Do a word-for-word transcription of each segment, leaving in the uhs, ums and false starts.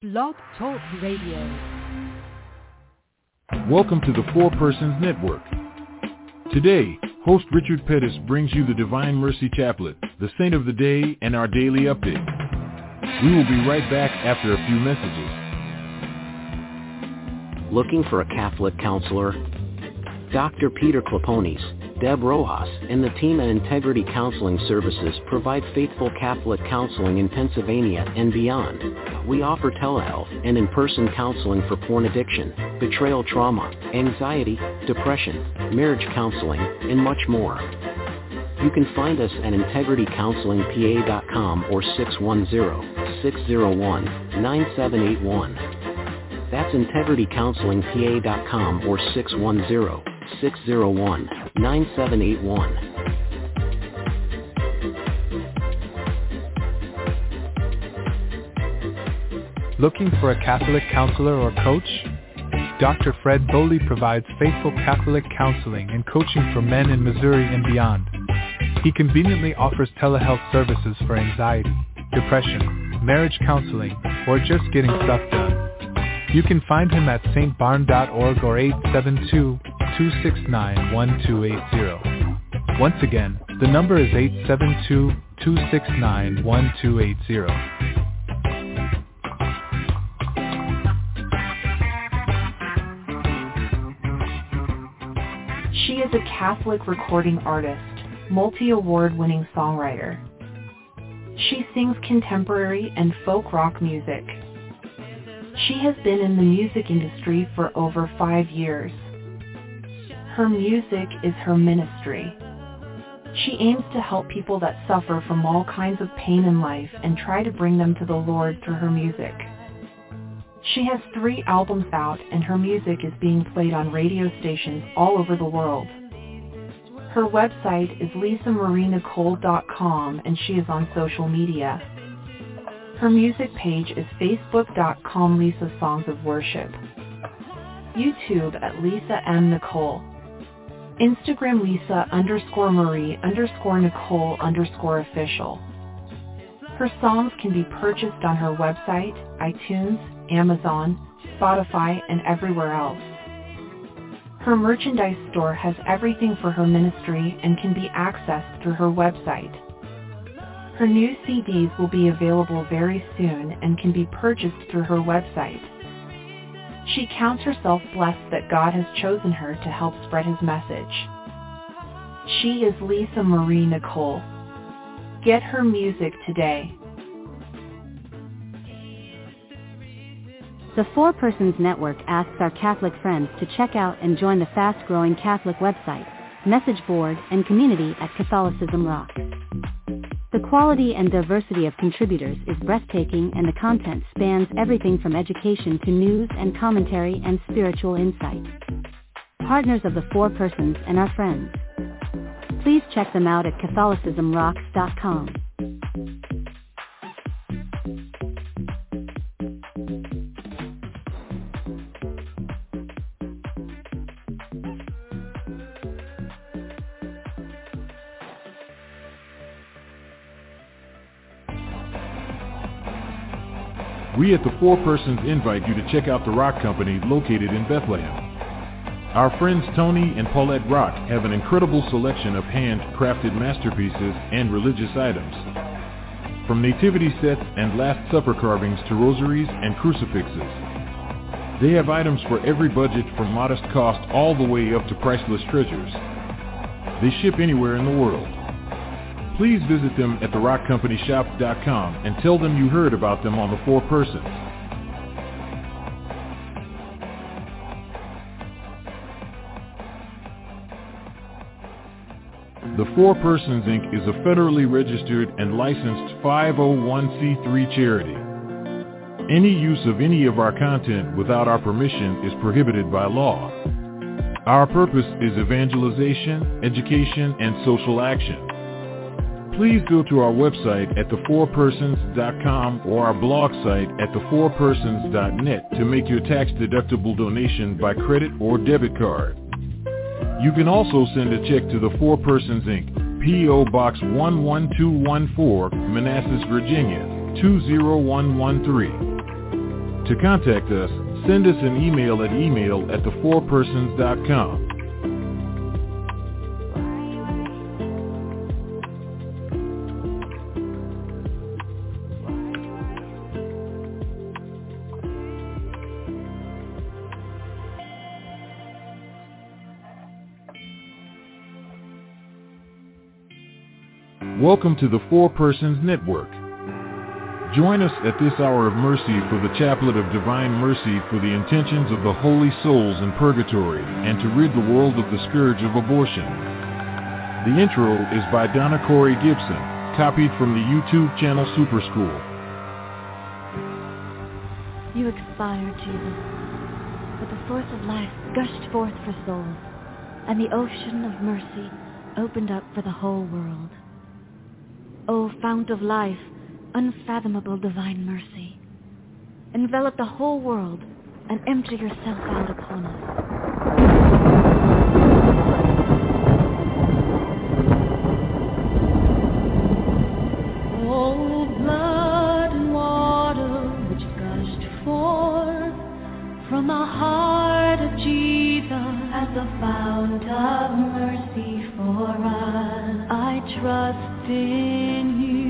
Blog Talk Radio. Welcome to the Four Persons Network. Today, host Richard Pettis brings you the Divine Mercy Chaplet, the Saint of the Day, and our daily update. We will be right back after a few messages. Looking for a Catholic counselor? Doctor Peter Claponis, Deb Rojas, and the team at Integrity Counseling Services provide faithful Catholic counseling in Pennsylvania and beyond. We offer telehealth and in-person counseling for porn addiction, betrayal trauma, anxiety, depression, marriage counseling, and much more. You can find us at integrity counseling p a dot com or six one zero, six zero one, nine seven eight one. That's integrity counseling p a dot com or six one zero, six zero one, nine seven eight one. Looking for a Catholic counselor or coach? Doctor Fred Bowley provides faithful Catholic counseling and coaching for men in Missouri and beyond. He conveniently offers telehealth services for anxiety, depression, marriage counseling, or just getting stuff done. You can find him at s t barn dot org or eight seven two, two six nine, one two eight zero. Once again, the number is eight seven two, two six nine, one two eight zero. She is a Catholic recording artist, multi-award-winning songwriter. She sings contemporary and folk rock music. She has been in the music industry for over five years. Her music is her ministry. She aims to help people that suffer from all kinds of pain in life and try to bring them to the Lord through her music. She has three albums out, and her music is being played on radio stations all over the world. Her website is lisa marie nicole dot com, and she is on social media. Her music page is facebook dot com Lisa Songs of Worship, YouTube at Lisa M. Nicole, Instagram Lisa underscore Marie underscore Nicole underscore official. Her songs can be purchased on her website, iTunes, Amazon, Spotify, and everywhere else. Her merchandise store has everything for her ministry and can be accessed through her website. Her new C Ds will be available very soon and can be purchased through her website. She counts herself blessed that God has chosen her to help spread his message. She is Lisa Marie Nicole. Get her music today. The Four Persons Network asks our Catholic friends to check out and join the fast-growing Catholic website, message board, and community at Catholicism Rocks. The quality and diversity of contributors is breathtaking, and the content spans everything from education to news and commentary and spiritual insight. Partners of the Four Persons and our friends. Please check them out at catholicism rocks dot com. We at the Four Persons invite you to check out the Rock Company located in Bethlehem. Our friends Tony and Paulette Rock have an incredible selection of hand-crafted masterpieces and religious items. From nativity sets and Last Supper carvings to rosaries and crucifixes. They have items for every budget, from modest cost all the way up to priceless treasures. They ship anywhere in the world. Please visit them at the rock company shop dot com and tell them you heard about them on the Four Persons. The Four Persons Incorporated is a federally registered and licensed five oh one c three charity. Any use of any of our content without our permission is prohibited by law. Our purpose is evangelization, education, and social action. Please go to our website at the four persons dot com or our blog site at the four persons dot net to make your tax-deductible donation by credit or debit card. You can also send a check to the Four Persons Incorporated, P O Box one one two one four, Manassas, Virginia two zero one one three. To contact us, send us an email at email at the four persons dot com. Welcome to the Four Persons Network. Join us at this hour of mercy for the Chaplet of Divine Mercy for the intentions of the holy souls in purgatory and to rid the world of the scourge of abortion. The intro is by Donna Corey Gibson, copied from the YouTube channel Super School. You expired, Jesus, but the source of life gushed forth for souls, and the ocean of mercy opened up for the whole world. O fount of life, unfathomable divine mercy, envelop the whole world and empty yourself out upon us. O blood and water which gushed forth from the heart of Jesus as the fount of mercy for us, I trust in you.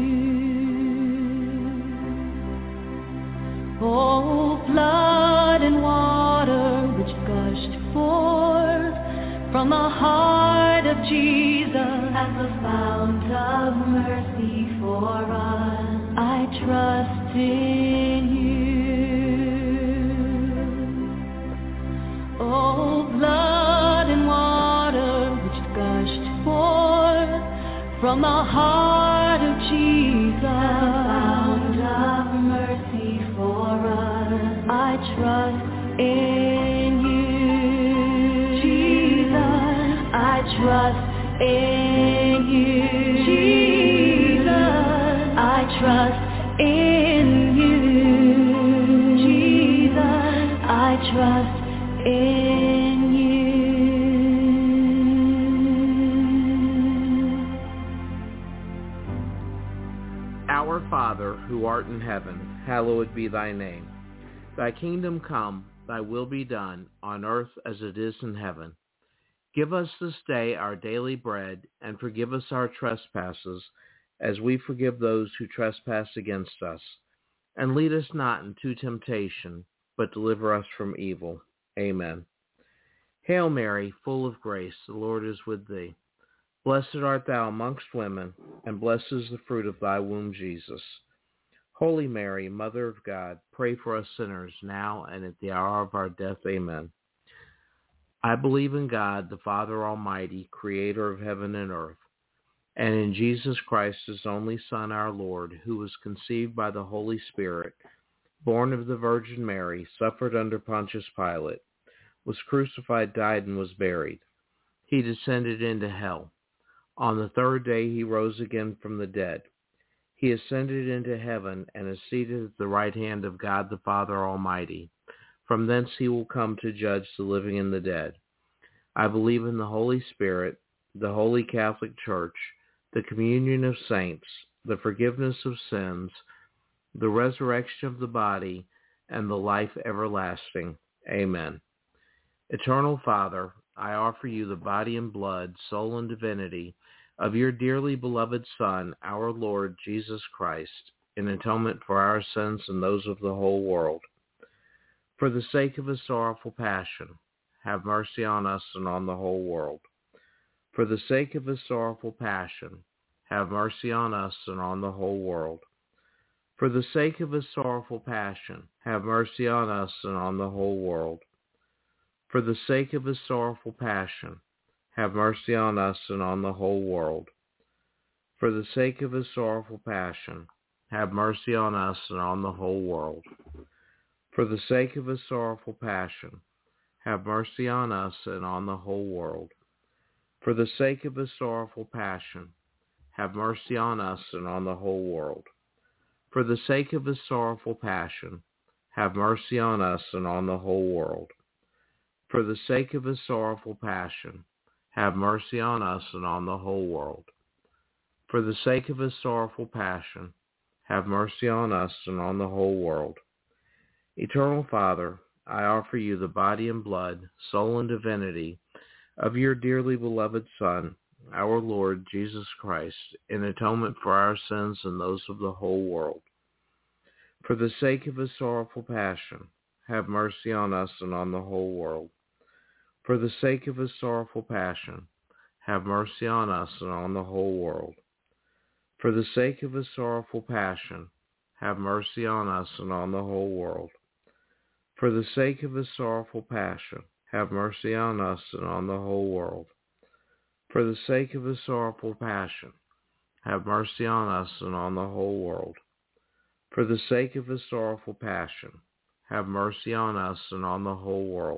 Oh, blood and water which gushed forth from the heart of Jesus as the fount of mercy for us, I trust in you. Oh, blood and water which gushed forth from the heart of Jesus, fount of mercy for us, I trust in you. Jesus, I trust in you. Jesus, I trust in you. Jesus, I trust in you. Our Father, who art in heaven, hallowed be thy name. Thy kingdom come, thy will be done, on earth as it is in heaven. Give us this day our daily bread, and forgive us our trespasses, as we forgive those who trespass against us. And lead us not into temptation, but deliver us from evil. Amen. Hail Mary, full of grace, the Lord is with thee. Blessed art thou amongst women, and blessed is the fruit of thy womb, Jesus. Holy Mary, Mother of God, pray for us sinners, now and at the hour of our death. Amen. I believe in God, the Father Almighty, creator of heaven and earth, and in Jesus Christ, his only Son, our Lord, who was conceived by the Holy Spirit, born of the Virgin Mary, suffered under Pontius Pilate, was crucified, died, and was buried. He descended into hell. On the third day he rose again from the dead. He ascended into heaven and is seated at the right hand of God the Father Almighty. From thence he will come to judge the living and the dead. I believe in the Holy Spirit, the Holy Catholic Church, the communion of saints, the forgiveness of sins, the resurrection of the body, and the life everlasting. Amen. Eternal Father, I offer you the body and blood, soul and divinity of your dearly beloved Son, our Lord Jesus Christ, in atonement for our sins and those of the whole world. For the sake of his sorrowful passion, have mercy on us and on the whole world. For the sake of his sorrowful passion, have mercy on us and on the whole world. For the sake of his sorrowful passion, have mercy on us and on the whole world. For the sake of his sorrowful passion, have mercy on us and on the whole world. For the sake of his sorrowful passion, have mercy on us and on the whole world. For the sake of his sorrowful passion, have mercy on us and on the whole world. For the sake of his sorrowful passion, have mercy on us and on the whole world. For the sake of his sorrowful passion, have mercy on us and on the whole world. For the sake of his sorrowful passion, have mercy on us and on the whole world. For the sake of his sorrowful passion, have mercy on us and on the whole world. Eternal Father, I offer you the body and blood, soul and divinity of your dearly beloved Son, our Lord Jesus Christ, in atonement for our sins and those of the whole world. For the sake of his sorrowful passion, have mercy on us and on the whole world. For the sake of his sorrowful passion, have mercy on us and on the whole world. For the sake of his sorrowful passion, have mercy on us and on the whole world. For the sake of his sorrowful passion, have mercy on us and on the whole world. For the sake of his sorrowful passion, have mercy on us and on the whole world. For the sake of his sorrowful passion, have mercy on us and on the whole world.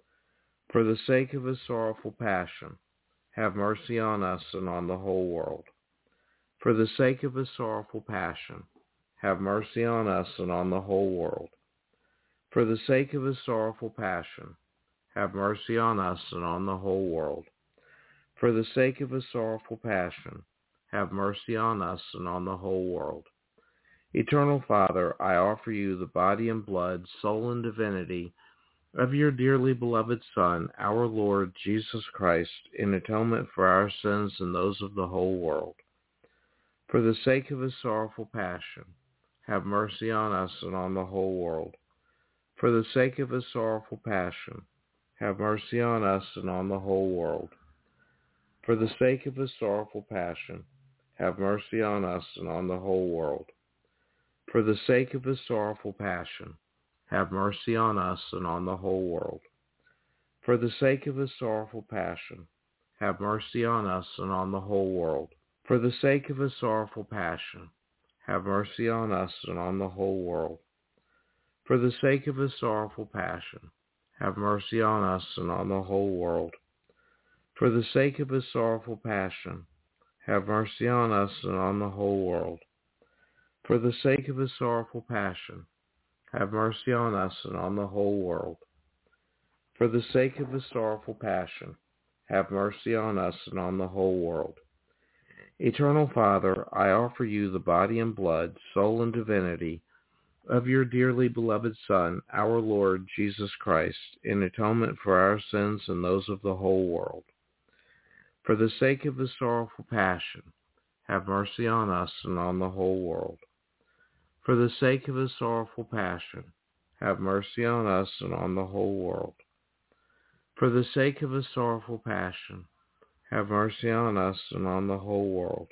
For the sake of his sorrowful passion, have mercy on us and on the whole world. For the sake of his sorrowful passion, have mercy on us and on the whole world. For the sake of his sorrowful passion, have mercy on us and on the whole world. For the sake of his sorrowful passion, have mercy on us and on the whole world. Eternal Father, I offer you the body and blood, soul and divinity of your dearly beloved Son, our Lord Jesus Christ, in atonement for our sins and those of the whole world. For the sake of his sorrowful passion, have mercy on us and on the whole world. For the sake of his sorrowful passion, have mercy on us and on the whole world. For the sake of his sorrowful passion, have mercy on us and on the whole world. For the sake of his sorrowful passion, have mercy on us and on the whole world. For the sake of his sorrowful passion, have mercy on us and on the whole world. For the sake of his sorrowful passion, have mercy on us and on the whole world. For the sake of his sorrowful passion, have mercy on us and on the whole world. For the sake of his sorrowful passion, have mercy on us and on the whole world. For the sake of his sorrowful passion, have mercy on us and on the whole world. For the sake of his sorrowful passion, have mercy on us and on the whole world. Eternal Father, I offer you the body and blood, soul and divinity of your dearly beloved Son, our Lord Jesus Christ, in atonement for our sins and those of the whole world. For the sake of his sorrowful passion, have mercy on us and on the whole world. For the sake of his sorrowful passion, have mercy on us and on the whole world. For the sake of his sorrowful passion, have mercy on us and on the whole world.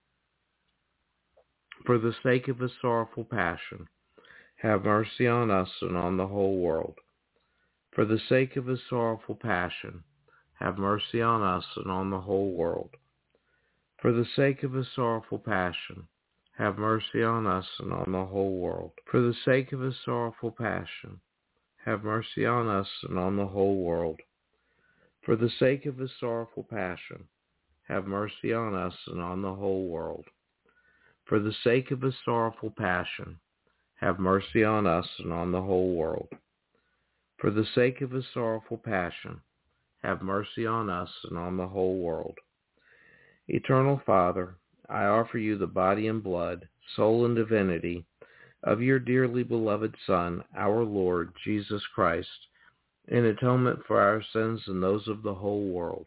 For the sake of his sorrowful passion, have mercy on us and on the whole world. For the sake of his sorrowful passion, have mercy on us and on the whole world. For the sake of his sorrowful passion, have mercy on us and on the whole world. For the sake of his sorrowful passion, have mercy on us and on the whole world. For the sake of his sorrowful passion, have mercy on us and on the whole world. For the sake of his sorrowful passion, have mercy on us and on the whole world. For the sake of his sorrowful passion, have mercy on us and on the whole world. Eternal Father, I offer you the body and blood, soul and divinity of your dearly beloved Son, our Lord Jesus Christ, in atonement for our sins and those of the whole world.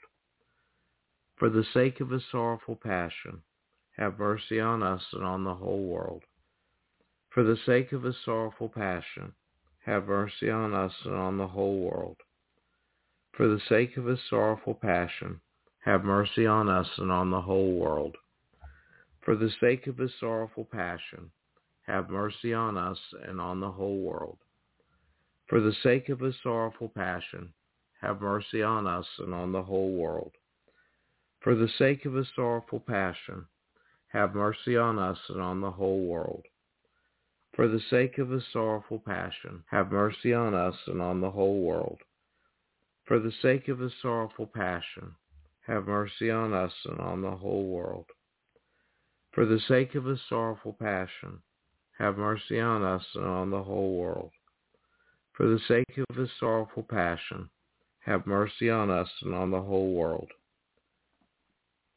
For the sake of his sorrowful passion, have mercy on us and on the whole world. For the sake of his sorrowful passion, have mercy on us and on the whole world. For the sake of his sorrowful passion, have mercy on us and on the whole world. For the sake of his sorrowful passion, have mercy on us and on the whole world. For the sake of his sorrowful passion, have mercy on us and on the whole world. For the sake of his sorrowful passion, have mercy on us and on the whole world. For the sake of his sorrowful passion, have mercy on us and on the whole world. For the sake of his sorrowful passion, have mercy on us and on the whole world. For the sake of his sorrowful passion, have mercy on us and on the whole world. For the sake of his sorrowful passion, have mercy on us and on the whole world.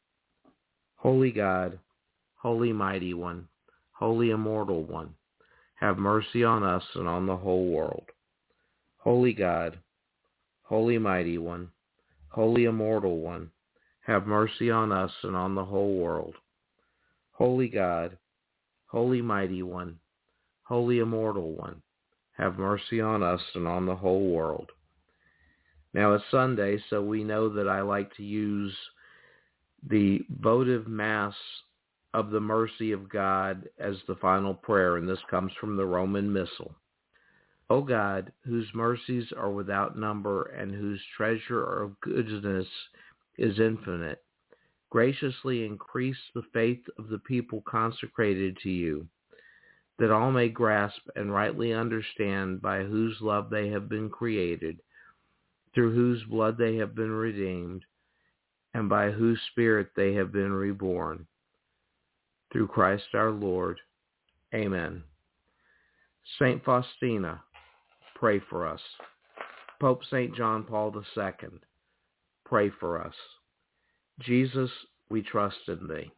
Holy God, Holy Mighty One, Holy Immortal One, have mercy on us and on the whole world. Holy God, Holy Mighty One, Holy Immortal One, have mercy on us and on the whole world. Holy God, Holy Mighty One, Holy Immortal One, have mercy on us and on the whole world. Now it's Sunday, so we know that I like to use the votive Mass of the mercy of God as the final prayer, and this comes from the Roman Missal. O God, whose mercies are without number and whose treasure of goodness is infinite, graciously increase the faith of the people consecrated to you, that all may grasp and rightly understand by whose love they have been created, through whose blood they have been redeemed, and by whose Spirit they have been reborn. Through Christ our Lord. Amen. Saint Faustina, pray for us. Pope Saint John Paul the Second, pray for us. Jesus, we trust in thee.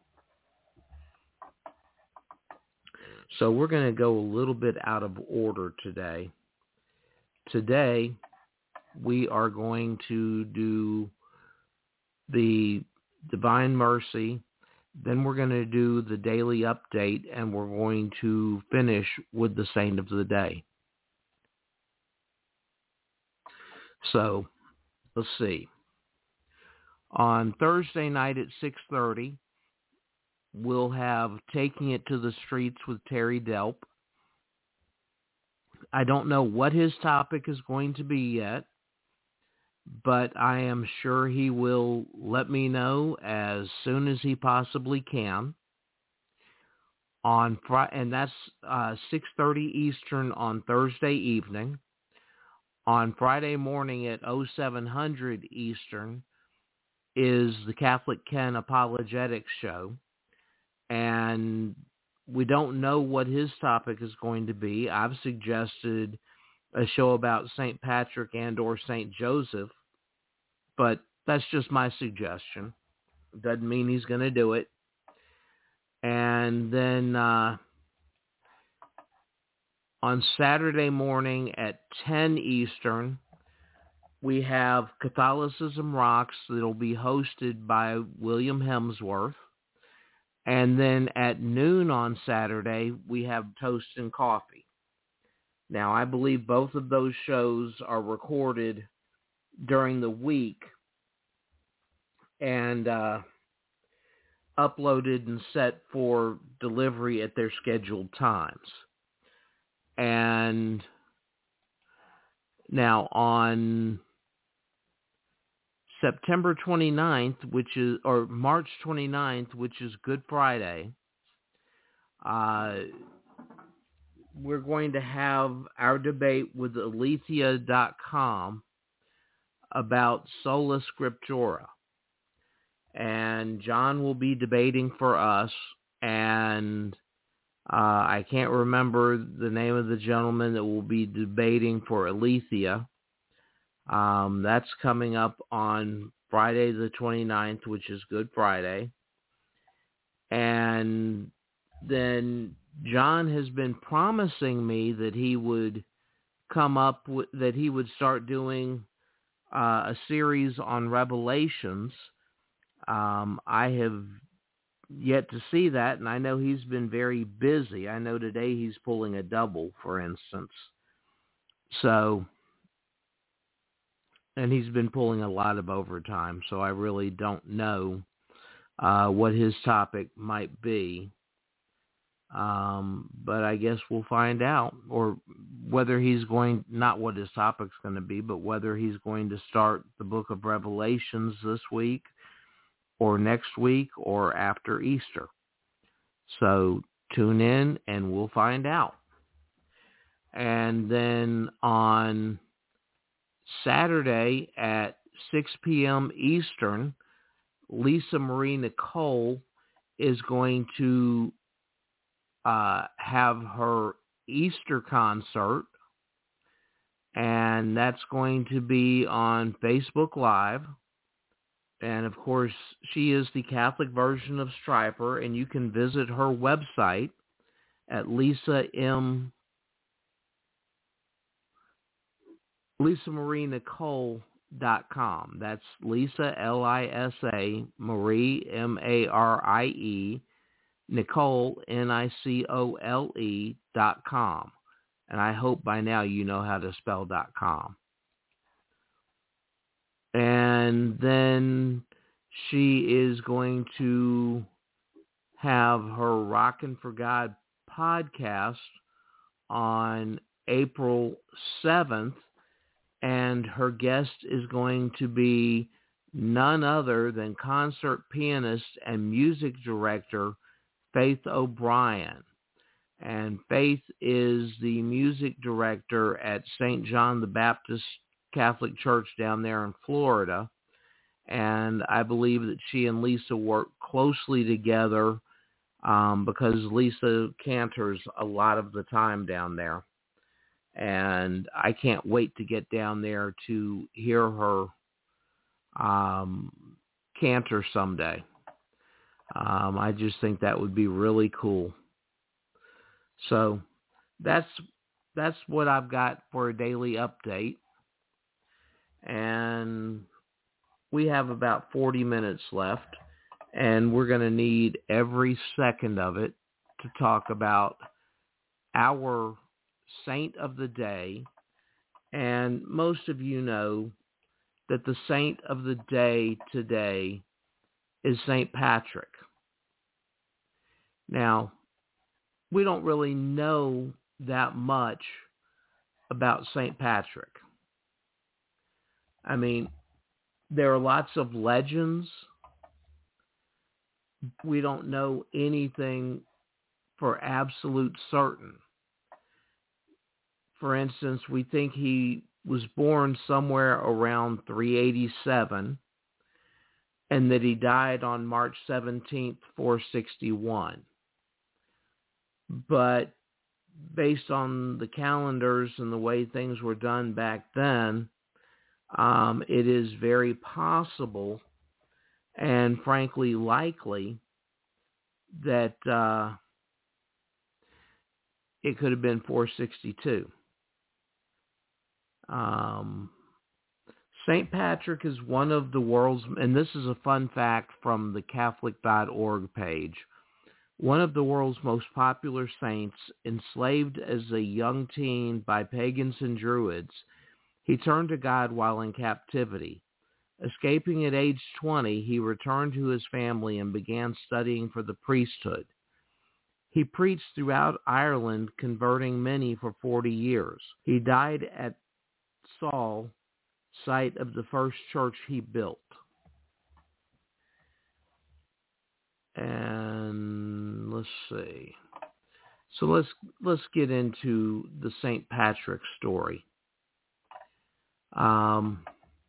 So we're going to go a little bit out of order today. Today, we are going to do the Divine Mercy. Then we're going to do the daily update, and we're going to finish with the Saint of the Day. So, let's see. On Thursday night at six thirty, we'll have Taking It to the Streets with Terry Delp. I don't know what his topic is going to be yet, but I am sure he will let me know as soon as he possibly can. On Friday, and that's uh, six thirty Eastern on Thursday evening. On Friday morning at oh seven hundred Eastern is the Catholic Ken Apologetics Show, and we don't know what his topic is going to be. I've suggested a show about Saint Patrick and or Saint Joseph, but that's just my suggestion. Doesn't mean he's going to do it. And then uh, on Saturday morning at ten Eastern, we have Catholicism Rocks that'll be hosted by William Hemsworth. And then at noon on Saturday, we have Toast and Coffee. Now, I believe both of those shows are recorded during the week and uh, uploaded and set for delivery at their scheduled times. And now on September twenty-ninth, which is, or March twenty-ninth, which is Good Friday, uh, we're going to have our debate with Aletheia dot com about Sola Scriptura. And John will be debating for us, and uh, I can't remember the name of the gentleman that will be debating for Aletheia. Um, that's coming up on Friday the twenty-ninth, which is Good Friday. And then John has been promising me that he would come up with, that he would start doing uh, a series on Revelations. Um, I have yet to see that, and I know he's been very busy. I know today he's pulling a double, for instance. So, and he's been pulling a lot of overtime, so I really don't know uh, what his topic might be. Um, but I guess we'll find out, or whether he's going, not what his topic's going to be, but whether he's going to start the book of Revelations this week, or next week, or after Easter. So tune in and we'll find out. And then on Saturday at six p.m. Eastern, Lisa Marie Nicole is going to uh, have her Easter concert, and that's going to be on Facebook Live. And, of course, she is the Catholic version of Stryper, and you can visit her website at lisa m Lisa Marie Nicole dot com. That's Lisa, L I S A, Marie, M A R I E, Nicole, N I C O L E, dot com. And I hope by now you know how to spell dot com. And then she is going to have her Rockin' for God podcast on April seventh, and her guest is going to be none other than concert pianist and music director Faith O'Brien. And Faith is the music director at Saint John the Baptist Catholic Church down there in Florida. And I believe that she and Lisa work closely together um, because Lisa cantors a lot of the time down there. And I can't wait to get down there to hear her um, cantor someday. Um, I just think that would be really cool. So that's that's what I've got for a daily update. And we have about forty minutes left, and we're going to need every second of it to talk about our saint of the day. And most of you know that the saint of the day today is Saint Patrick. Now, we don't really know that much about Saint Patrick. I mean, there are lots of legends. We don't know anything for absolute certain. For instance, we think he was born somewhere around three eighty-seven and that he died on March seventeenth, four sixty-one. But based on the calendars and the way things were done back then, um, it is very possible and frankly likely that uh, it could have been four sixty-two. Um, Saint Patrick is one of the world's, and this is a fun fact from the Catholic dot org page, one of the world's most popular saints. Enslaved as a young teen by pagans and druids, he turned to God while in captivity. Escaping at age twenty, he returned to his family and began studying for the priesthood. He preached throughout Ireland, converting many for forty years. He died at Saul, site of the first church he built. And let's see. So let's let's get into the Saint Patrick story. Um,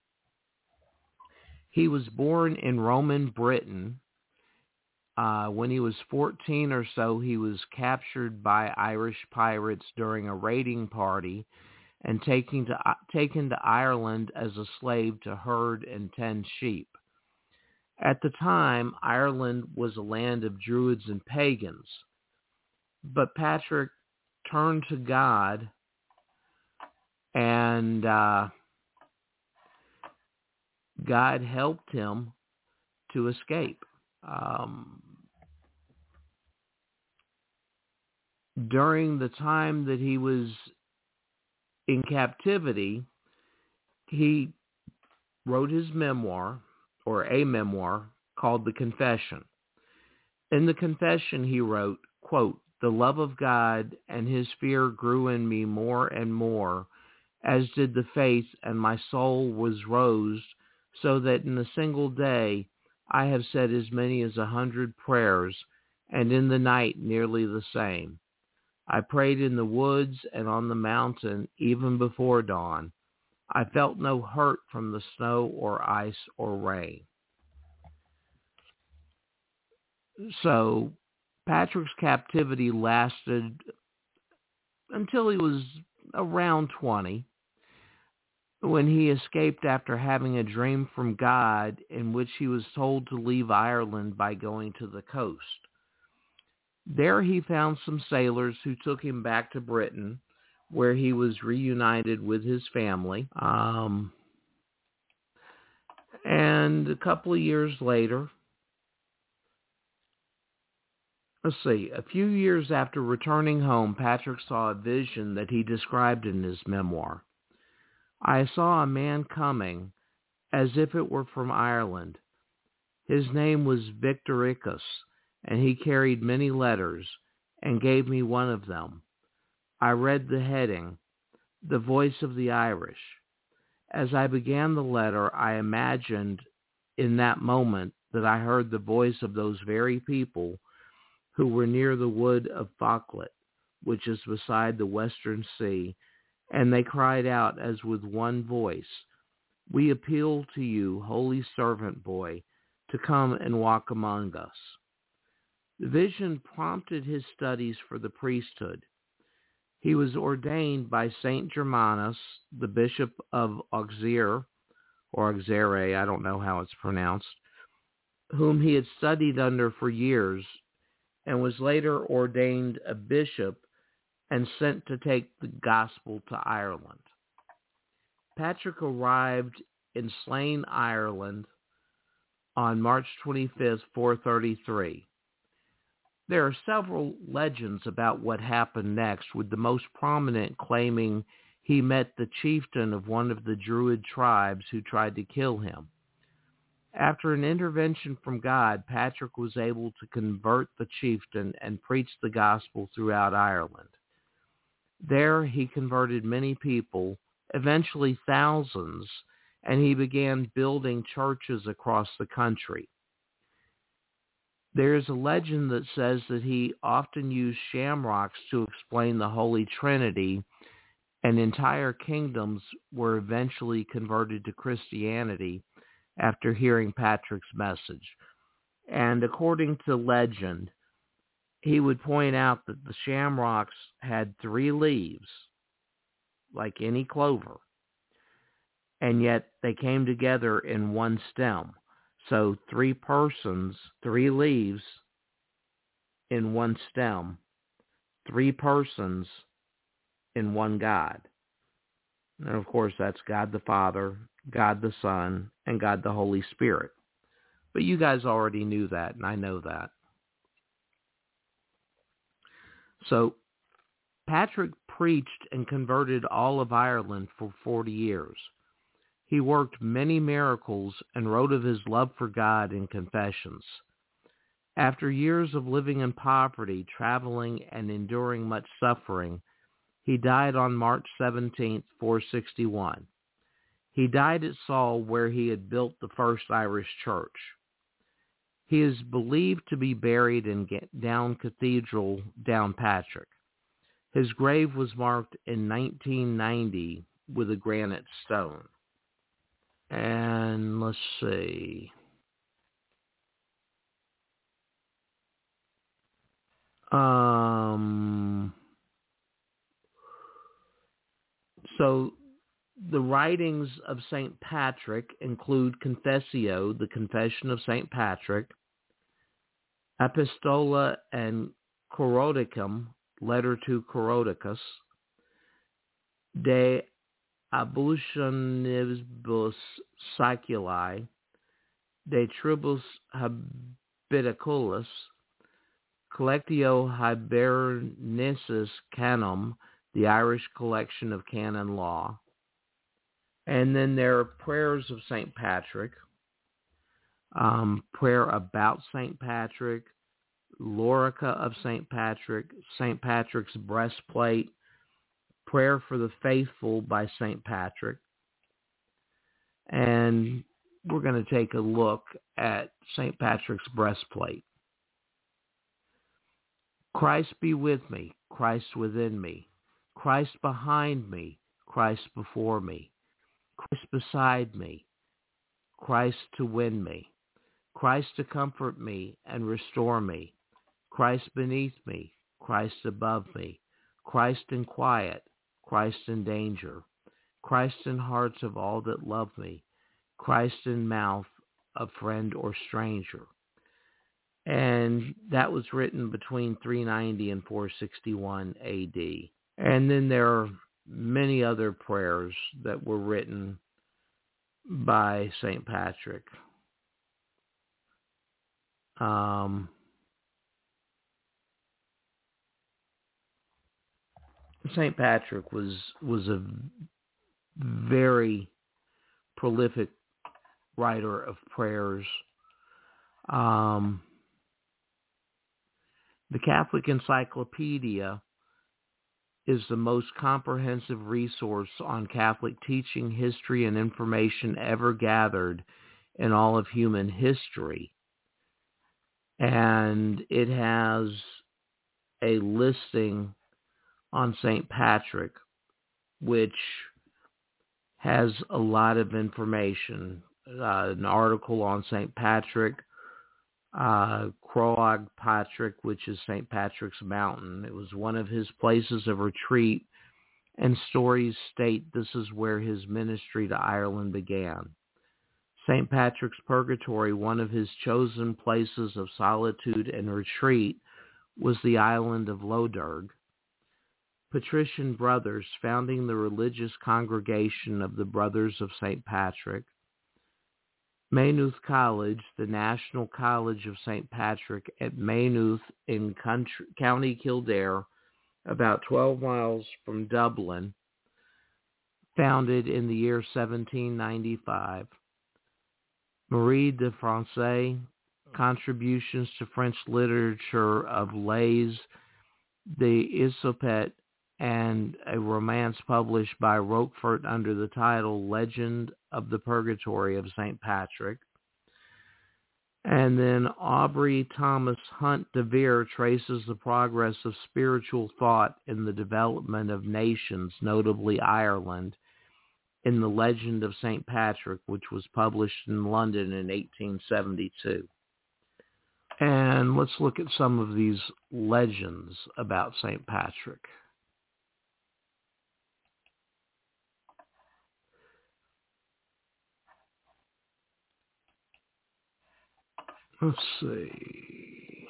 he was born in Roman Britain. Uh, when he was fourteen or so, he was captured by Irish pirates during a raiding party and taken to uh, taken to Ireland as a slave to herd and tend sheep. At the time, Ireland was a land of druids and pagans, but Patrick turned to God, and uh, God helped him to escape. Um, during the time that he was in captivity, he wrote his memoir, or a memoir, called The Confession. In the confession, he wrote, quote, "The love of God and his fear grew in me more and more, as did the faith, and my soul was rose, so that in a single day I have said as many as a hundred prayers, and in the night nearly the same. I prayed in the woods and on the mountain, even before dawn. I felt no hurt from the snow or ice or rain." So Patrick's captivity lasted until he was around twenty, when he escaped after having a dream from God in which he was told to leave Ireland by going to the coast. There he found some sailors who took him back to Britain, where he was reunited with his family. Um, and a couple of years later, let's see, a few years after returning home, Patrick saw a vision that he described in his memoir. I saw a man coming as if it were from Ireland. His name was Victoricus, and he carried many letters and gave me one of them. I read the heading, The Voice of the Irish. As I began the letter, I imagined in that moment that I heard the voice of those very people who were near the wood of Falkland, which is beside the western sea, and they cried out as with one voice, We appeal to you, holy servant boy, to come and walk among us. The vision prompted his studies for the priesthood. He was ordained by Saint Germanus, the bishop of Auxerre, or Auxerre, I don't know how it's pronounced, whom he had studied under for years, and was later ordained a bishop and sent to take the gospel to Ireland. Patrick arrived in Slane, Ireland on March twenty-fifth, four thirty-three. There are several legends about what happened next, with the most prominent claiming he met the chieftain of one of the Druid tribes who tried to kill him. After an intervention from God, Patrick was able to convert the chieftain and preach the gospel throughout Ireland. There he converted many people, eventually thousands, and he began building churches across the country. There is a legend that says that he often used shamrocks to explain the Holy Trinity, and entire kingdoms were eventually converted to Christianity after hearing Patrick's message. And according to legend, he would point out that the shamrocks had three leaves, like any clover, and yet they came together in one stem. So three persons, three leaves in one stem, three persons in one God. And of course, that's God the Father, God the Son, and God the Holy Spirit. But you guys already knew that, and I know that. So Patrick preached and converted all of Ireland for forty years. He worked many miracles and wrote of his love for God in Confessions. After years of living in poverty, traveling, and enduring much suffering, he died on March seventeenth, four sixty-one. He died at Saul, where he had built the first Irish church. He is believed to be buried in Down Cathedral, Downpatrick. His grave was marked in nineteen ninety with a granite stone. And let's see. Um, so the writings of Saint Patrick include Confessio, the Confession of Saint Patrick, Epistola and Coroticum, Letter to Coroticus, De Ablutionibus Saculi, De Tribus Habitaculus, Collectio Hibernicis Canum, the Irish collection of canon law. And then there are prayers of Saint Patrick, um, prayer about Saint Patrick, Lorica of Saint Patrick, Saint Patrick's breastplate, prayer for the faithful by Saint Patrick. And we're going to take a look at Saint Patrick's breastplate. Christ be with me, Christ within me, Christ behind me, Christ before me, Christ beside me, Christ to win me, Christ to comfort me and restore me, Christ beneath me, Christ above me, Christ in quiet, Christ in danger, Christ in hearts of all that love me, Christ in mouth of friend or stranger. And that was written between three ninety and four sixty-one A D. And then there are many other prayers that were written by Saint Patrick. Um, Saint Patrick was was a very prolific writer of prayers. Um, the Catholic Encyclopedia is the most comprehensive resource on Catholic teaching, history, and information ever gathered in all of human history. And it has a listing on Saint Patrick, which has a lot of information. Uh, an article on Saint Patrick, uh, Croagh Patrick, which is Saint Patrick's Mountain. It was one of his places of retreat, and stories state this is where his ministry to Ireland began. Saint Patrick's Purgatory, one of his chosen places of solitude and retreat, was the island of Loderg. Patrician Brothers, founding the religious congregation of the Brothers of Saint Patrick. Maynooth College, the National College of Saint Patrick at Maynooth in country, County Kildare, about twelve miles from Dublin, founded in the year seventeen ninety-five. Marie de Francais, Contributions to French Literature of Lays de Isopet, and a romance published by Roquefort under the title Legend of the Purgatory of Saint Patrick. And then Aubrey Thomas Hunt de Vere traces the progress of spiritual thought in the development of nations, notably Ireland, in the Legend of Saint Patrick, which was published in London in eighteen seventy-two. And let's look at some of these legends about Saint Patrick. Let's see.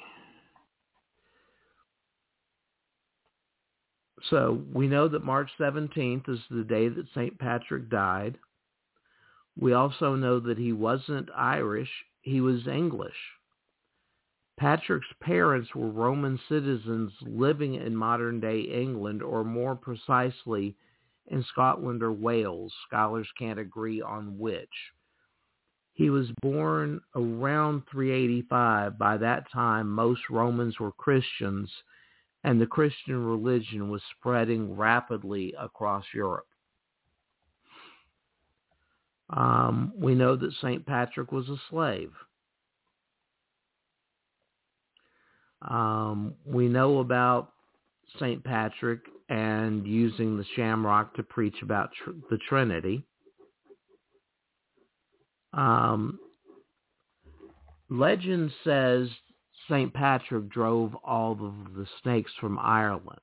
So we know that March seventeenth is the day that Saint Patrick died. We also know that he wasn't Irish, he was English. Patrick's parents were Roman citizens living in modern-day England, or more precisely in Scotland or Wales. Scholars can't agree on which. He was born around three eighty-five. By that time, most Romans were Christians, and the Christian religion was spreading rapidly across Europe. Um, we know that Saint Patrick was a slave. Um, we know about Saint Patrick and using the shamrock to preach about tr- the Trinity. Um, legend says Saint Patrick drove all of the snakes from Ireland.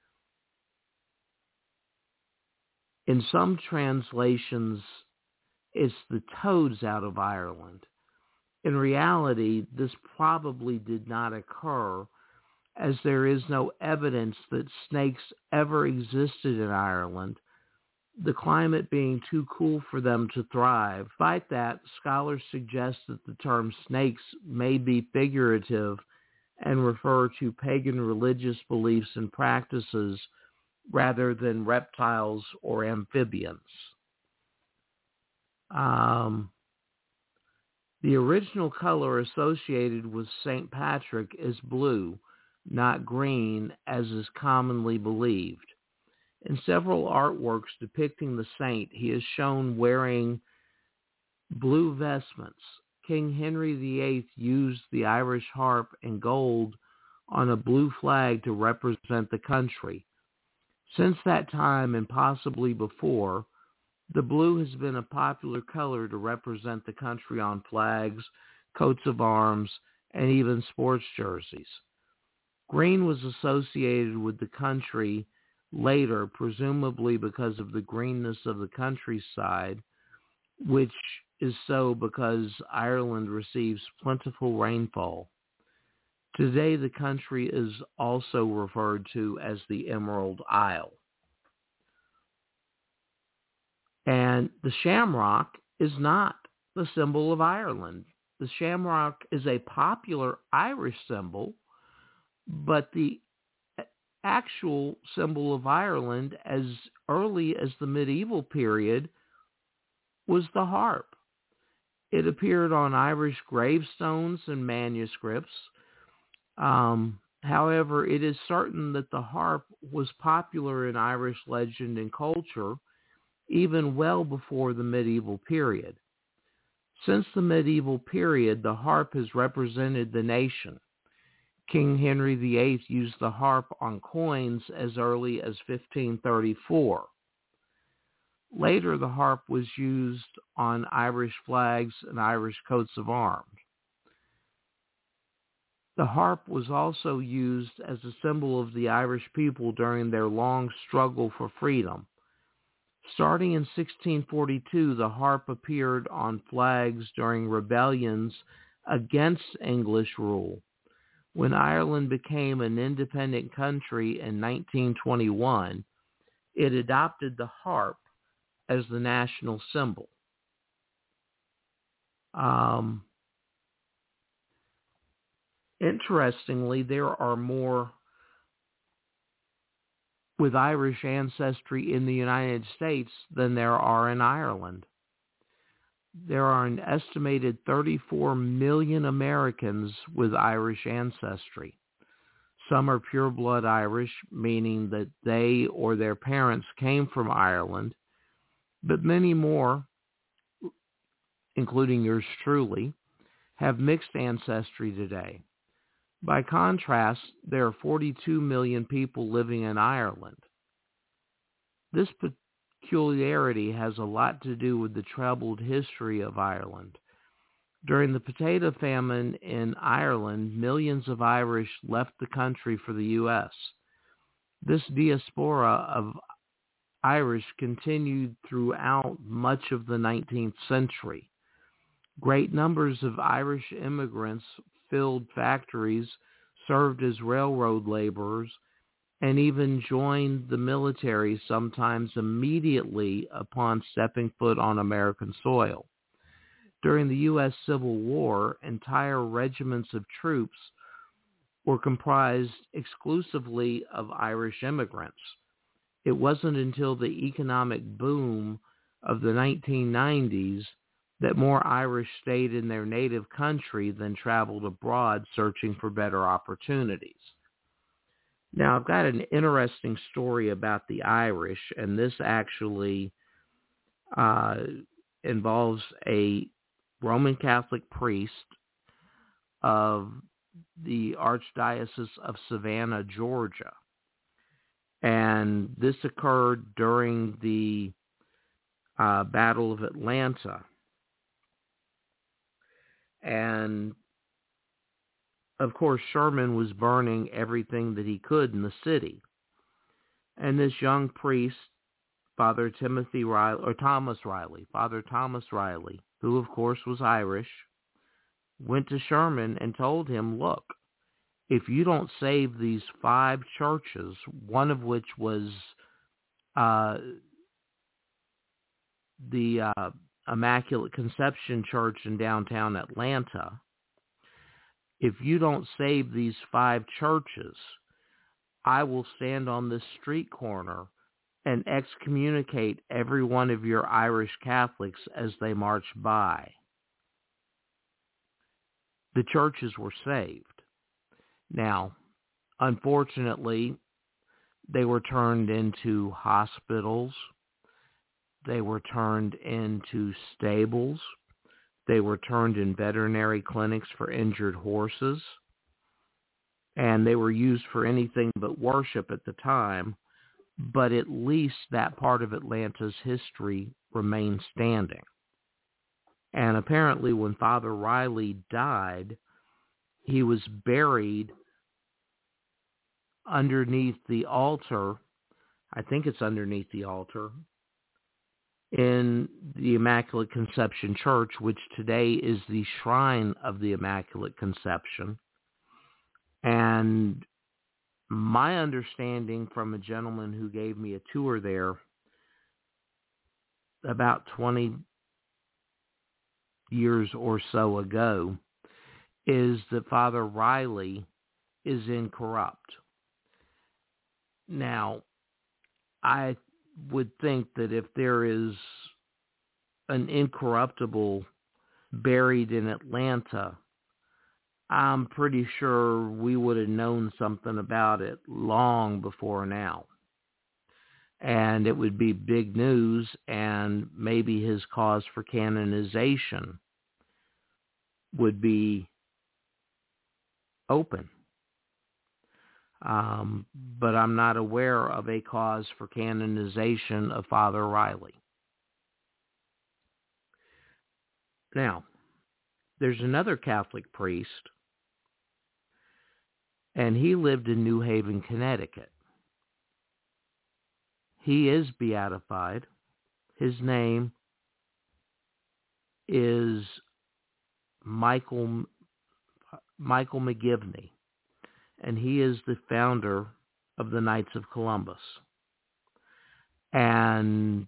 In some translations, it's the toads out of Ireland. In reality, this probably did not occur, as there is no evidence that snakes ever existed in Ireland, the climate being too cool for them to thrive. Despite that, scholars suggest that the term snakes may be figurative and refer to pagan religious beliefs and practices rather than reptiles or amphibians. Um, the original color associated with Saint Patrick is blue, not green, as is commonly believed. In several artworks depicting the saint, he is shown wearing blue vestments. King Henry the Eighth used the Irish harp and gold on a blue flag to represent the country. Since that time, and possibly before, the blue has been a popular color to represent the country on flags, coats of arms, and even sports jerseys. Green was associated with the country later, presumably because of the greenness of the countryside, which is so because Ireland receives plentiful rainfall. Today, the country is also referred to as the Emerald Isle. And the shamrock is not the symbol of Ireland. The shamrock is a popular Irish symbol, but the actual symbol of Ireland as early as the medieval period was the harp. It appeared on Irish gravestones and manuscripts. Um, however, it is certain that the harp was popular in Irish legend and culture even well before the medieval period. Since the medieval period, the harp has represented the nation. King Henry the Eighth used the harp on coins as early as fifteen thirty-four. Later, the harp was used on Irish flags and Irish coats of arms. The harp was also used as a symbol of the Irish people during their long struggle for freedom. Starting in sixteen forty-two, the harp appeared on flags during rebellions against English rule. When Ireland became an independent country in nineteen twenty-one, it adopted the harp as the national symbol. Um, interestingly, there are more with Irish ancestry in the United States than there are in Ireland. There are an estimated thirty-four million Americans with Irish ancestry. Some are pure-blood Irish, meaning that they or their parents came from Ireland, but many more, including yours truly, have mixed ancestry today. By contrast, there are forty-two million people living in Ireland. This peculiarity has a lot to do with the troubled history of Ireland. During the potato famine in Ireland, millions of Irish left the country for the U S. This diaspora of Irish continued throughout much of the nineteenth century. Great numbers of Irish immigrants filled factories, served as railroad laborers, and even joined the military sometimes immediately upon stepping foot on American soil. During the U S Civil War, entire regiments of troops were comprised exclusively of Irish immigrants. It wasn't until the economic boom of the nineteen nineties that more Irish stayed in their native country than traveled abroad searching for better opportunities. Now, I've got an interesting story about the Irish, and this actually uh, involves a Roman Catholic priest of the Archdiocese of Savannah, Georgia. And this occurred during the uh, Battle of Atlanta. And, of course, Sherman was burning everything that he could in the city. And this young priest, Father Timothy Riley, or Thomas Riley, Father Thomas Riley, who, of course, was Irish, went to Sherman and told him, look, if you don't save these five churches, one of which was uh, the uh, Immaculate Conception Church in downtown Atlanta, if you don't save these five churches, I will stand on this street corner and excommunicate every one of your Irish Catholics as they march by. The churches were saved. Now, unfortunately, they were turned into hospitals. They were turned into stables. They were turned in veterinary clinics for injured horses. And they were used for anything but worship at the time. But at least that part of Atlanta's history remains standing. And apparently when Father Riley died, he was buried underneath the altar, I think it's underneath the altar, in the Immaculate Conception Church, which today is the Shrine of the Immaculate Conception. And my understanding from a gentleman who gave me a tour there about twenty years or so ago is that Father Riley is incorrupt. Now, I would think that if there is an incorruptible buried in Atlanta, I'm pretty sure we would have known something about it long before now. And it would be big news, and maybe his cause for canonization would be open. Um, but I'm not aware of a cause for canonization of Father Riley. Now, there's another Catholic priest, and he lived in New Haven, Connecticut. He is beatified. His name is Michael Michael McGivney, and he is the founder of the Knights of Columbus. And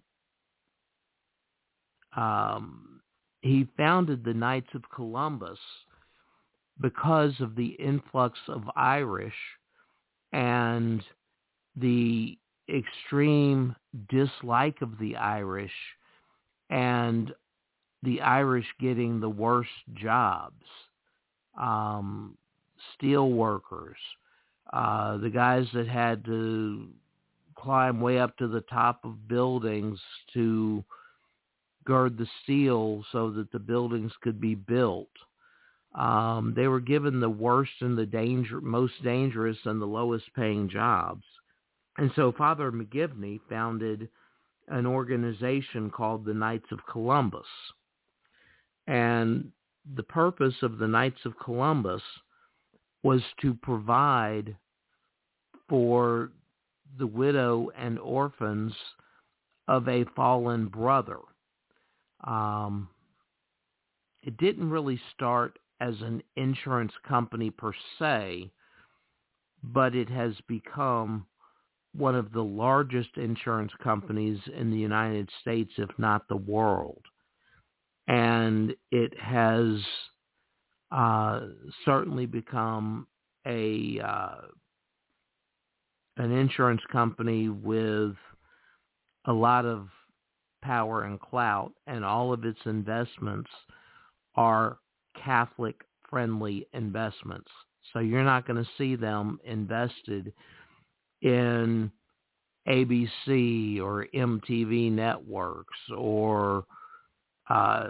um, he founded the Knights of Columbus because of the influx of Irish and the extreme dislike of the Irish and the Irish getting the worst jobs. Um, steel workers, uh, the guys that had to climb way up to the top of buildings to gird the steel so that the buildings could be built. Um, they were given the worst and the danger, most dangerous and the lowest paying jobs. And so Father McGivney founded an organization called the Knights of Columbus. And the purpose of the Knights of Columbus was to provide for the widow and orphans of a fallen brother. Um, it didn't really start as an insurance company per se, but it has become one of the largest insurance companies in the United States, if not the world. And it has uh, certainly become a uh, an insurance company with a lot of power and clout, and all of its investments are Catholic-friendly investments. So you're not going to see them invested in A B C or M T V networks or uh,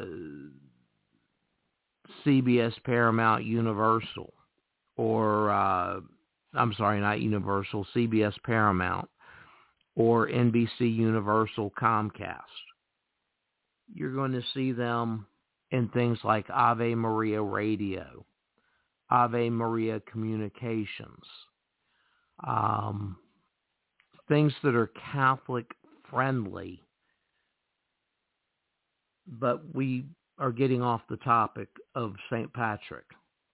C B S Paramount Universal or, uh, I'm sorry, not Universal, C B S Paramount or N B C Universal Comcast. You're going to see them in things like Ave Maria Radio, Ave Maria Communications, um, things that are Catholic-friendly. But we are getting off the topic of Saint Patrick.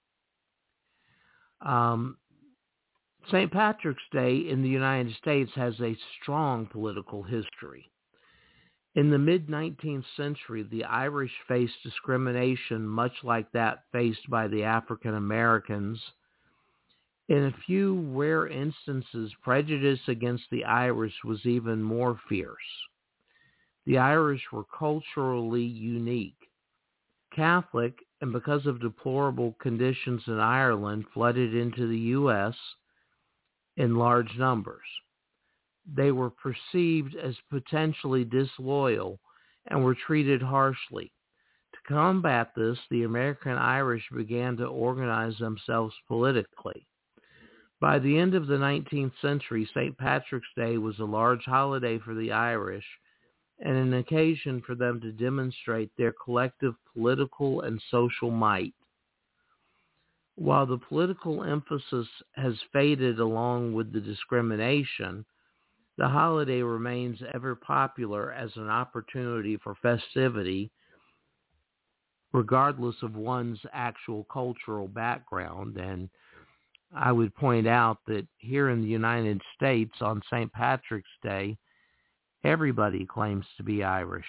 Um, Saint Patrick's Day in the United States has a strong political history. In the mid-nineteenth century, the Irish faced discrimination much like that faced by the African Americans. In a few rare instances, prejudice against the Irish was even more fierce. The Irish were culturally unique. Catholic, and because of deplorable conditions in Ireland, flooded into the U S in large numbers. They were perceived as potentially disloyal and were treated harshly. To combat this, the American Irish began to organize themselves politically. By the end of the nineteenth century, Saint Patrick's Day was a large holiday for the Irish and an occasion for them to demonstrate their collective political and social might. While the political emphasis has faded along with the discrimination, the holiday remains ever popular as an opportunity for festivity, regardless of one's actual cultural background. And I would point out that here in the United States on Saint Patrick's Day, everybody claims to be Irish.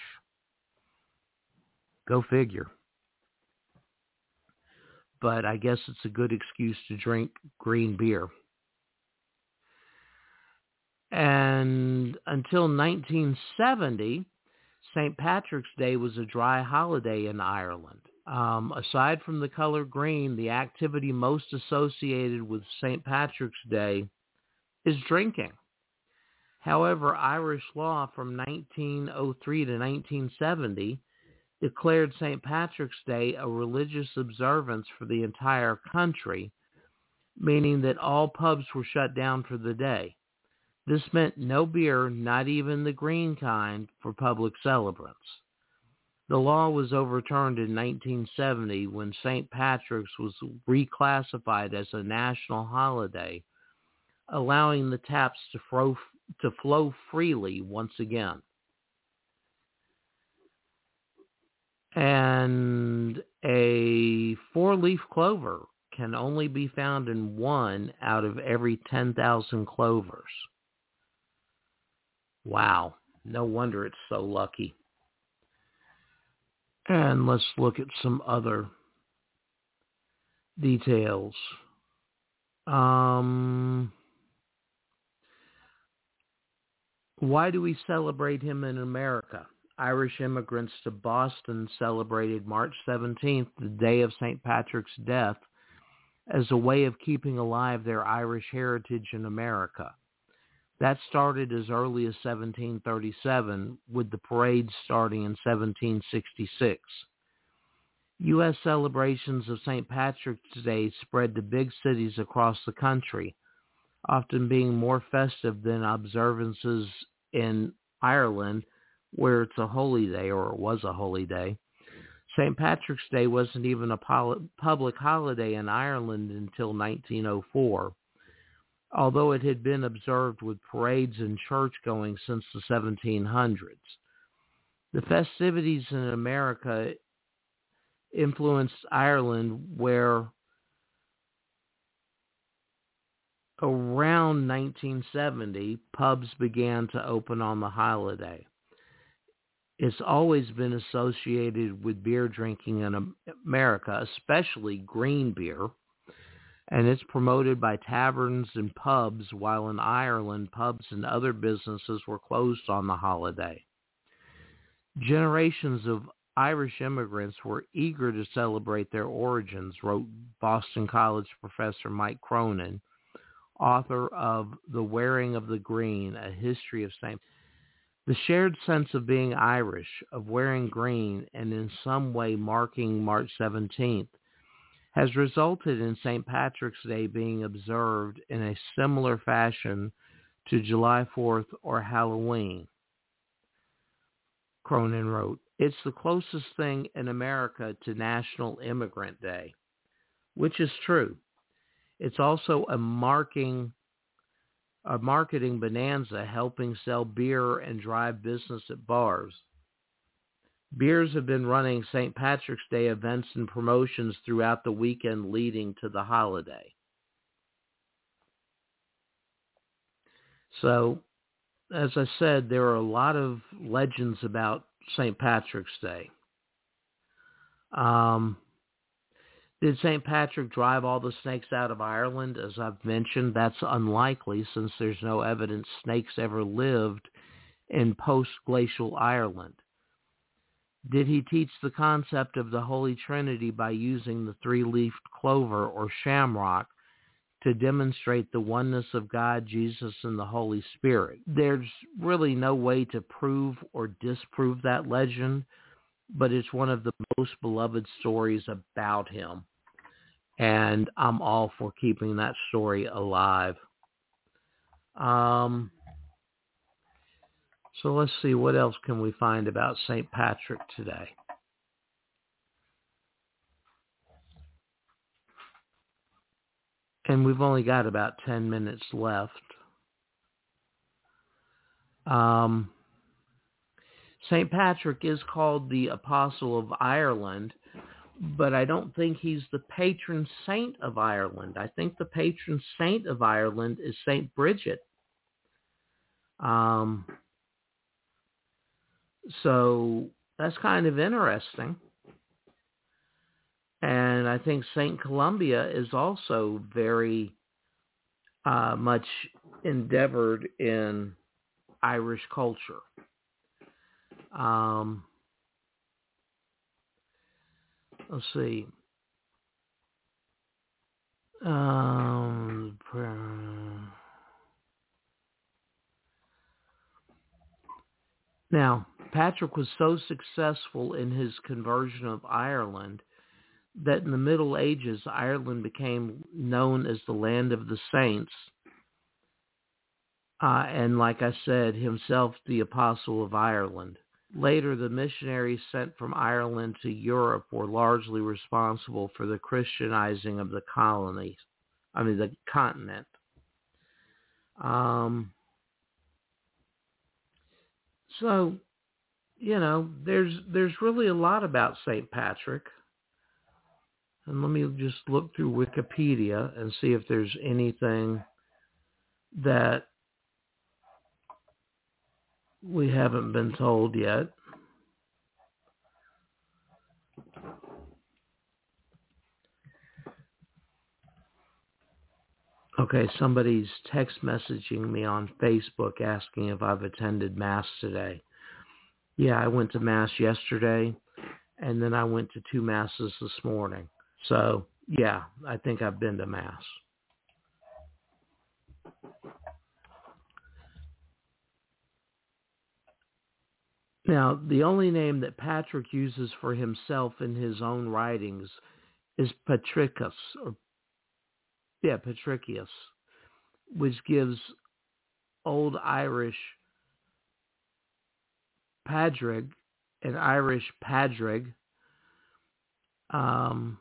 Go figure. But I guess it's a good excuse to drink green beer. And until nineteen seventy, Saint Patrick's Day was a dry holiday in Ireland. Um, aside from the color green, the activity most associated with Saint Patrick's Day is drinking. However, Irish law from nineteen oh three to nineteen seventy declared Saint Patrick's Day a religious observance for the entire country, meaning that all pubs were shut down for the day. This meant no beer, not even the green kind, for public celebrants. The law was overturned in nineteen seventy when Saint Patrick's was reclassified as a national holiday, allowing the taps to flow, to flow freely once again. And a four-leaf clover can only be found in one out of every ten thousand clovers. Wow, no wonder it's so lucky. And let's look at some other details. Um, why do we celebrate him in America? Irish immigrants to Boston celebrated March seventeenth, the day of Saint Patrick's death, as a way of keeping alive their Irish heritage in America. That started as early as seventeen thirty-seven, with the parades starting in seventeen sixty-six. U S celebrations of Saint Patrick's Day spread to big cities across the country, often being more festive than observances in Ireland, where it's a holy day, or it was a holy day. Saint Patrick's Day wasn't even a public holiday in Ireland until nineteen oh four. Although it had been observed with parades and church-going since the seventeen hundreds. The festivities in America influenced Ireland, where around nineteen seventy, pubs began to open on the holiday. It's always been associated with beer drinking in America, especially green beer. And it's promoted by taverns and pubs, while in Ireland, pubs and other businesses were closed on the holiday. Generations of Irish immigrants were eager to celebrate their origins, wrote Boston College professor Mike Cronin, author of The Wearing of the Green, A History of Saint The shared sense of being Irish, of wearing green, and in some way marking March seventeenth, has resulted in Saint Patrick's Day being observed in a similar fashion to July fourth or Halloween. Cronin wrote, "It's the closest thing in America to National Immigrant Day," which is true. It's also a marking, a marketing bonanza, helping sell beer and drive business at bars. Beers have been running Saint Patrick's Day events and promotions throughout the weekend leading to the holiday. So, as I said, there are a lot of legends about Saint Patrick's Day. Um, did Saint Patrick drive all the snakes out of Ireland? As I've mentioned, that's unlikely since there's no evidence snakes ever lived in post-glacial Ireland. Did he teach the concept of the Holy Trinity by using the three-leafed clover or shamrock to demonstrate the oneness of God, Jesus, and the Holy Spirit? There's really no way to prove or disprove that legend, but it's one of the most beloved stories about him. And I'm all for keeping that story alive. Um... So let's see, what else can we find about Saint Patrick today? And we've only got about ten minutes left. Um, Saint Patrick is called the Apostle of Ireland, but I don't think he's the patron saint of Ireland. I think the patron saint of Ireland is Saint Bridget. Um, so that's kind of interesting. And I think Saint Columbia is also very uh, much endeavored in Irish culture. Um, let's see. Um, now, Patrick was so successful in his conversion of Ireland that in the Middle Ages, Ireland became known as the land of the saints. Uh, and like I said, himself the Apostle of Ireland. Later, the missionaries sent from Ireland to Europe were largely responsible for the Christianizing of the colonies, I mean the continent. Um, so, you know, there's there's really a lot about Saint Patrick. And let me just look through Wikipedia and see if there's anything that we haven't been told yet. Okay, somebody's text messaging me on Facebook asking if I've attended Mass today. Yeah, I went to Mass yesterday, and then I went to two Masses this morning. So, yeah, I think I've been to Mass. Now, the only name that Patrick uses for himself in his own writings is Patricus, or yeah, Patricius, which gives Old Irish Padrig and Irish Padrig um,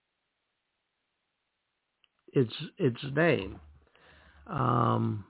its its name. Um,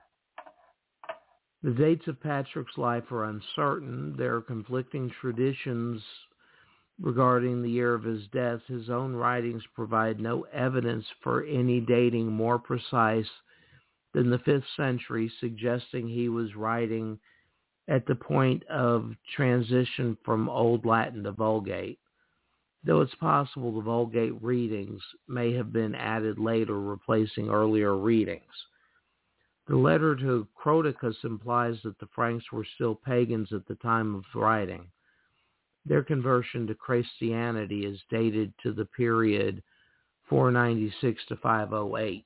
The dates of Patrick's life are uncertain. There are conflicting traditions regarding the year of his death. His own writings provide no evidence for any dating more precise than the fifth century, suggesting he was writing at the point of transition from Old Latin to Vulgate, though it's possible the Vulgate readings may have been added later, replacing earlier readings. The letter to Croticus implies that the Franks were still pagans at the time of writing. Their conversion to Christianity is dated to the period four ninety-six to five oh eight.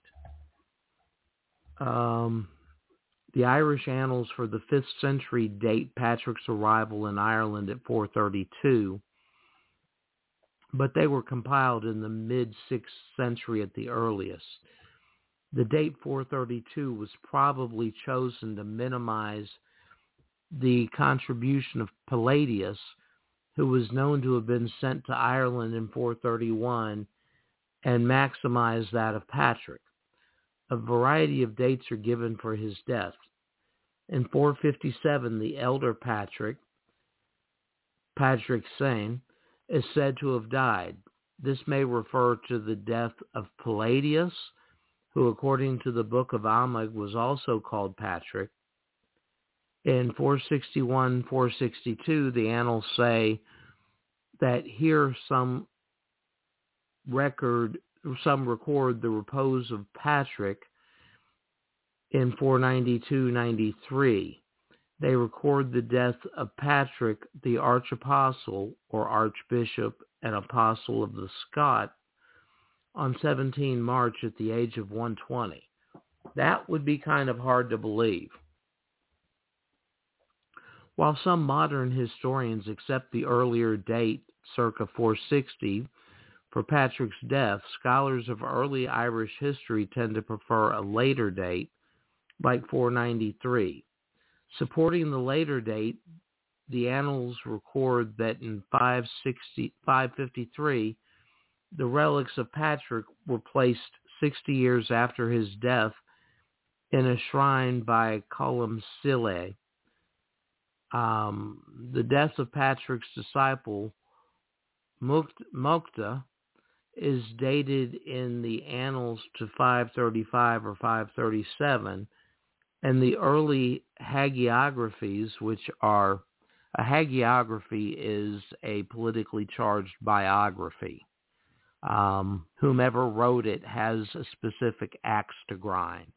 Um, the Irish annals for the fifth century date Patrick's arrival in Ireland at four thirty-two, but they were compiled in the mid-sixth century at the earliest. The date four thirty-two was probably chosen to minimize the contribution of Palladius, who was known to have been sent to Ireland in four thirty-one, and maximize that of Patrick. A variety of dates are given for his death. In four fifty-seven, the elder Patrick, Patrick Sain, is said to have died. This may refer to the death of Palladius, who according to the Book of Almagh was also called Patrick. In four sixty-one, four sixty-two, the annals say that here some record, some record the repose of Patrick in four ninety-two, ninety-three. They record the death of Patrick, the archapostle or archbishop and apostle of the Scot, on the seventeenth of March at the age of one hundred twenty. That would be kind of hard to believe. While some modern historians accept the earlier date, circa four sixty, for Patrick's death, scholars of early Irish history tend to prefer a later date, like four ninety-three. Supporting the later date, the annals record that in five fifty-three, the relics of Patrick were placed sixty years after his death in a shrine by Columcille. Um, the death of Patrick's disciple Mukta is dated in the annals to five thirty-five or five thirty-seven, and the early hagiographies, which are, a hagiography is a politically charged biography. Um, whomever wrote it has a specific axe to grind.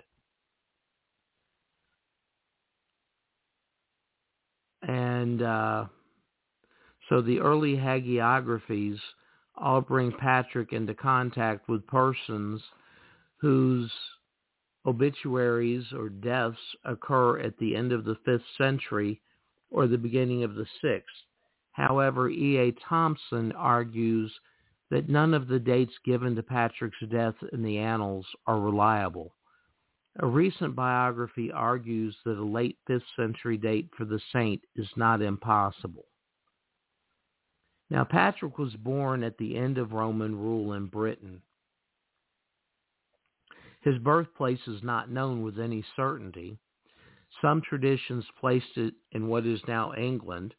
And uh, so the early hagiographies all bring Patrick into contact with persons whose obituaries or deaths occur at the end of the fifth century or the beginning of the sixth. However, E A Thompson argues that none of the dates given to Patrick's death in the annals are reliable. A recent biography argues that a late fifth century date for the saint is not impossible. Now, Patrick was born at the end of Roman rule in Britain. His birthplace is not known with any certainty. Some traditions placed it in what is now England,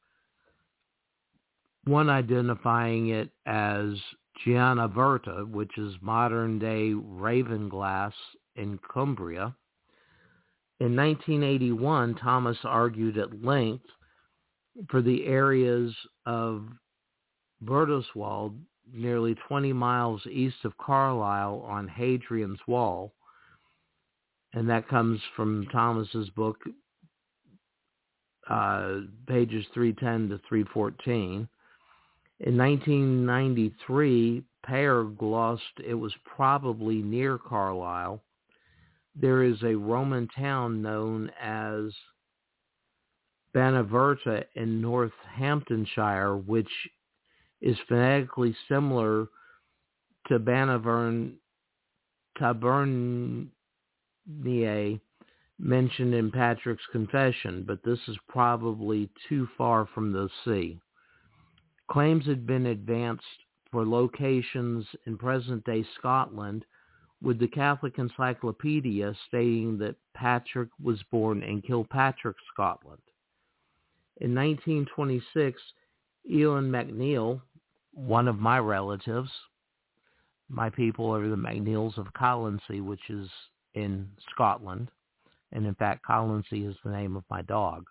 one identifying it as Gianaverta, which is modern-day Ravenglass in Cumbria. In nineteen eighty-one, Thomas argued at length for the areas of Bertelswald, nearly twenty miles east of Carlisle on Hadrian's Wall, and that comes from Thomas's book, uh, pages three ten to three fourteen. In nineteen ninety-three, Payer glossed it was probably near Carlisle. There is a Roman town known as Banaverta in Northamptonshire, which is phonetically similar to Banavern Taberniae mentioned in Patrick's Confession, but this is probably too far from the sea. Claims had been advanced for locations in present-day Scotland, with the Catholic Encyclopedia stating that Patrick was born in Kilpatrick, Scotland. In nineteen twenty-six, Ewan MacNeill, one of my relatives, my people are the MacNeills of Colonsay, which is in Scotland, and in fact, Colonsay is the name of my dog.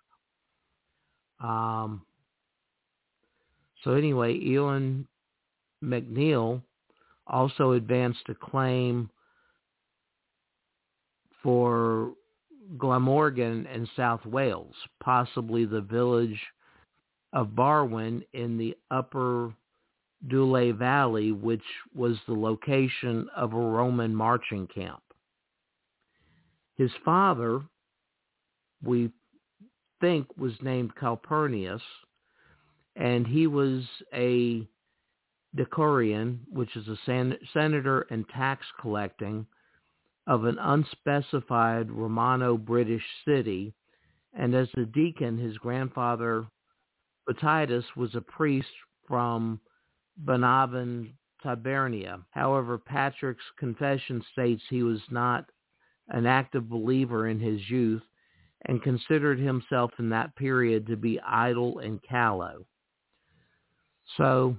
Um, so anyway, Ewan MacNeill also advanced a claim for Glamorgan in South Wales, possibly the village of Barwon in the upper Dule Valley, which was the location of a Roman marching camp. His father, we think, was named Calpurnius, and he was a decurion, which is a sen- senator and tax collecting of an unspecified Romano-British city, and as a deacon, his grandfather Batitus was a priest from Banavon, Tabernia. However, Patrick's confession states he was not an active believer in his youth and considered himself in that period to be idle and callow. So,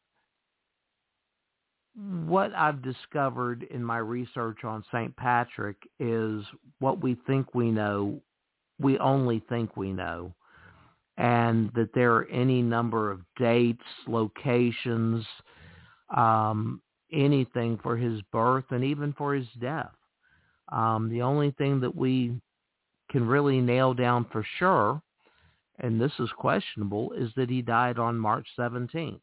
what I've discovered in my research on Saint Patrick is what we think we know, we only think we know, and that there are any number of dates, locations, um, anything for his birth and even for his death. Um, the only thing that we can really nail down for sure, and this is questionable, is that he died on March seventeenth.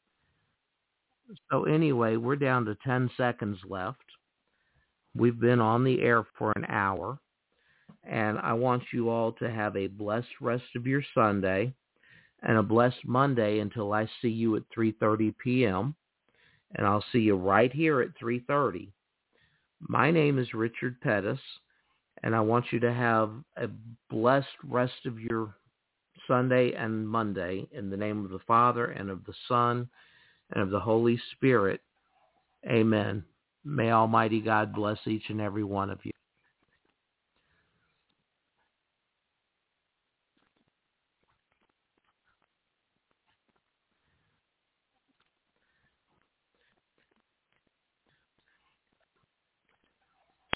So anyway, we're down to ten seconds left. We've been on the air for an hour, and I want you all to have a blessed rest of your Sunday and a blessed Monday until I see you at three thirty p.m., and I'll see you right here at three thirty. My name is Richard Pettis, and I want you to have a blessed rest of your Sunday and Monday in the name of the Father and of the Son and of the Holy Spirit. Amen. May Almighty God bless each and every one of you.